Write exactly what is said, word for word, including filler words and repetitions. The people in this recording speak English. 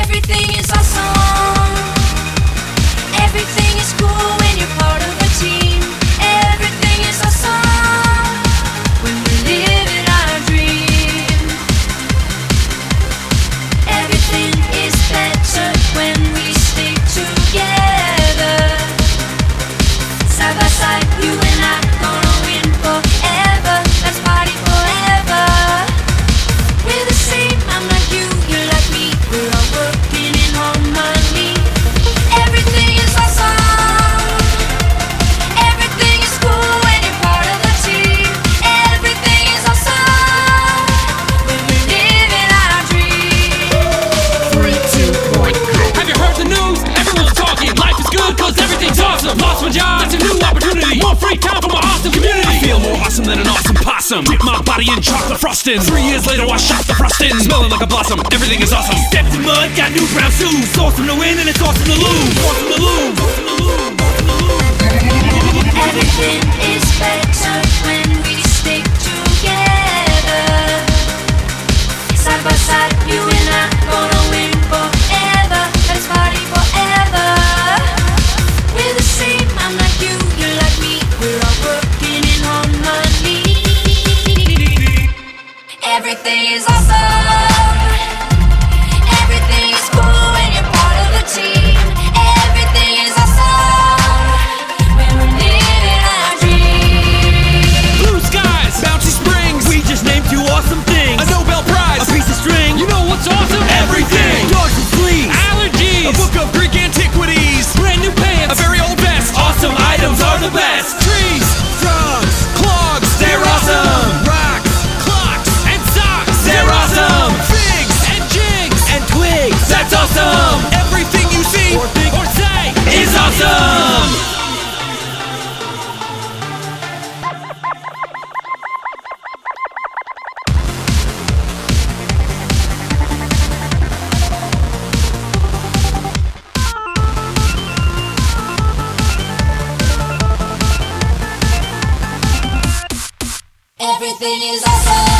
Everything is awesome. Everything is cool when you're part of a team. Everything is awesome when we're living our dream. Everything is better when we stick together. Side by side, you and I gonna win forever. Let's party forever. We're the same, I'm like you, you're like me. We're all working in harmony. Everything is awesome. Everything is cool when you're part of the team. Everything is awesome when we're living our dream. Three, two, one, go. Have you heard the news? Everyone's talking. Life is good cause everything's awesome. Lost my job, it's a new opportunity. More free time for my awesome community. I feel more awesome than an awesome possum. Dip my body in chocolate frosting. Three years later I shot the frosting. Smelling like a blossom, everything is awesome. Stepped in mud, got new brown shoes. Awesome to win and it's awesome to lose. Awesome to lose. Awesome to lose. Everything is better when we stick together. Side by side, you and I gonna win forever. Let's party forever. We're the same, I'm like you, you're like me. We're all working in harmony. Everything is awesome. Everything is cool when you're part of the team. Everything is awesome when we're living our dream. Blue skies, bouncy springs. We just named two awesome things. A Nobel Prize, a piece of string. You know what's awesome? Everything. Dogs and fleas, allergies, a book of Greek antiquities, brand new pants, a very old vest. Awesome items are the best. Trees, frogs, clogs, they're awesome. Rocks, clocks, and socks, they're awesome. Figs and jigs and twigs, that's awesome. Everything you see or think or say is awesome. Everything is awesome.